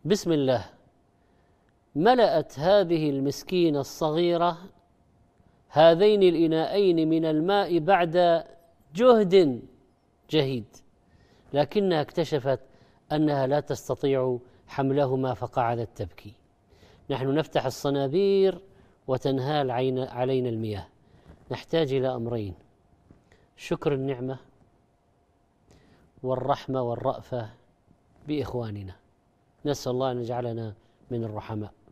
بسم الله ملأت هذه المسكينة الصغيرة هذين الإناءين من الماء بعد جهد جهيد، لكنها اكتشفت أنها لا تستطيع حملهما فقعدت تبكي. نحن نفتح الصنابير وتنهال علينا المياه. نحتاج إلى أمرين: شكر النعمة والرحمة والرأفة بإخواننا. نسأل الله أن يجعلنا من الرحماء.